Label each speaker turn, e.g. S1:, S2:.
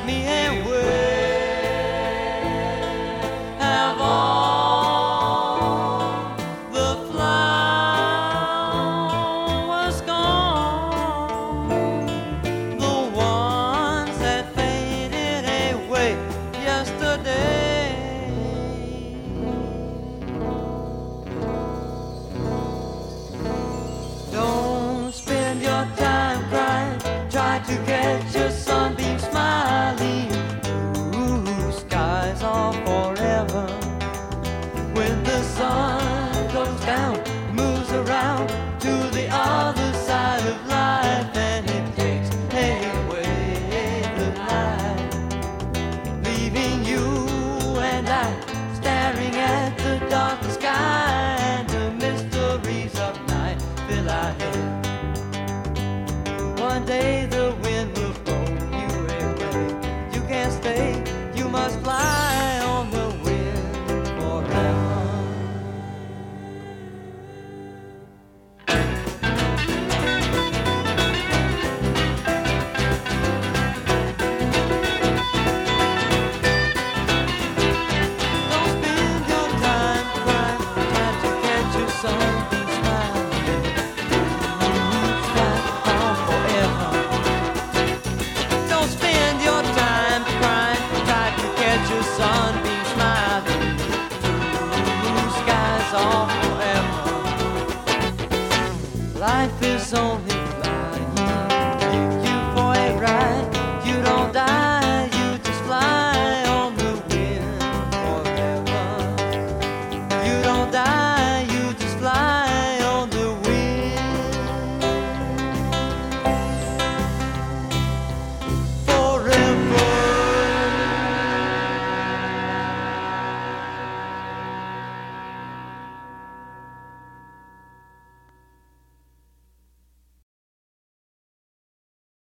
S1: me away. Have all the flowers gone, the ones that faded away yesterday? Don't spend your time crying, try to catch your sunbeam smiling. Blue skies are forever. When the sun goes down, moves around to the other side of life, and it takes away the light, leaving you and I staring at the dark sky, and the mysteries of night fill our head. One day the wind will blow you away. You can't stay, you must fly on the wind forever. Don't spend your time crying, trying to catch your sunbeam smile. Blue skies are forever. Don't spend your time crying, try to catch your sunbeam smile. Blue skies are forever. Life is only